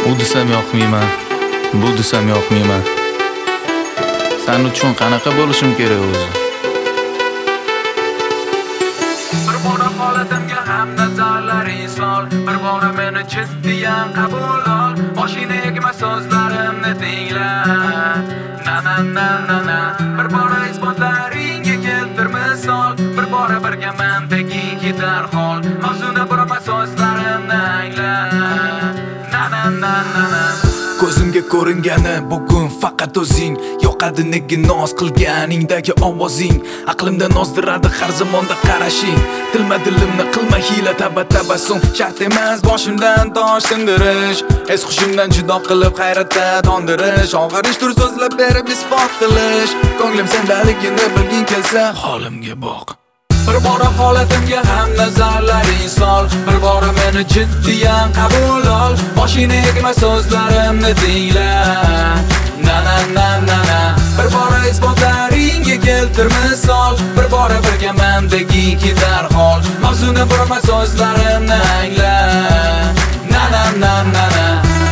U desam yoqmayman, bu desam yoqmayman. Sen uchun qanaqa bo'lishim kerak o'zi? Bir bora holatimga ham nazarlaring sol, bir bora meni jiddiyan qabul ol. Boshingni egma, so'zlarimni tingla. Na na na na na. Bir bora isbotlaringga keltir misol, bir bora birga mendagiki darhol. Mavzuni burma, so'zlarimni angla. Na na na na na. Ko'zimga ko'ringani bugun faqat o'zing. Yoqadi nega noz qilganingdagi ovozing. Aqlimda nozdiradi har zamonda qarashing. Tilma dilimni qilma hiyla tabassum. Shart emas boshimdan tosh sindirish, es hushimdan judo qilib hayratda tondirish. Og'irishdir so'zlab berib isbot qilish. Ko'nglim sendaligini bilging kelsa holimga boq. Bir bora holatimga ham nazarlaring sol, bir bora meni jiddiyan qabul ol. Boshingni egma, so'zlarimni tingla. Na na na na na. Bir bora isbotlaringga keltir misol, bir bora birga mendagiki darhol. Mavzuni burma, so'zlarimni angla. Na na na na na.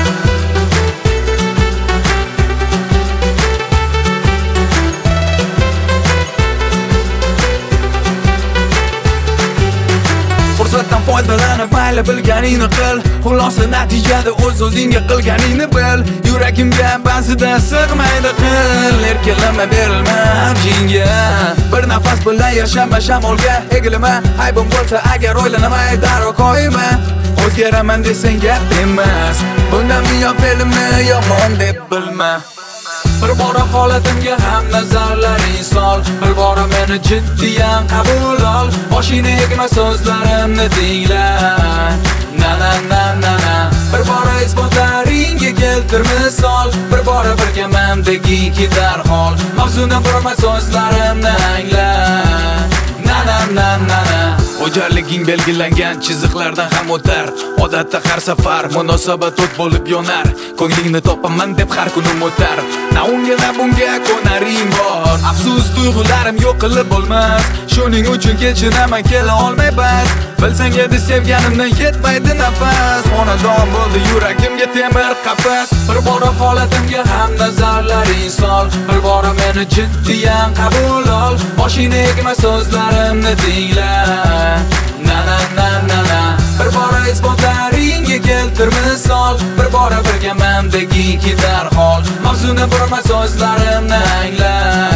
Fursatdan foydalanib mayli bilganingni qil. Xulosa natijada o'z-o'zingga qilganingni bil. Yuragimga ba'zida sig'maydi qil. Erkalama, berilma avjingga. Bir nafas bilan yashama, shamolga egilma. Aybim bo'lsa agar o'ylanamay darrov qo'yma. O'zgaraman desang gap emas. Bundan buyon fe'limni yomon deb bilma. Bir bora holatimga ham nazarlaring sol, bir bora meni jiddiyan qabul ol. Boshingni egma, so'zlarimni tingla. Na na na na na. Bir bora isbotlaringga keltir misol, bir bora birga mendagiki darhol. Mavzuni burma, so'zlarimni angla. Na na na na na. O'jarliging belgilangan chiziqlardan ham o'tar. Odatda har safar munosabat o't bo'lib yonar. Ko'nglingni topaman deb har kunim o'tar. Na unga na bunga ko'naring bor. Afsus tuyg'ularim yo'q qilib bo'lmas. Shuning uchun kechiraman, kela olmay bas. Bilsang edi sevganimdan yetmaydi nafas. Xonadon bo'ldi yuragimga temir qafas. Bir bora holatimga ham nazarlaring sol, bir bora meni jiddiyan qabul ol. Boshingni egma, so'zlarimni tingla. Na na na na na. Bir bora isbotlaringga keltir misol, bir bora birga mendagiki darhol. Mavzuni burma, so'zlarimni angla.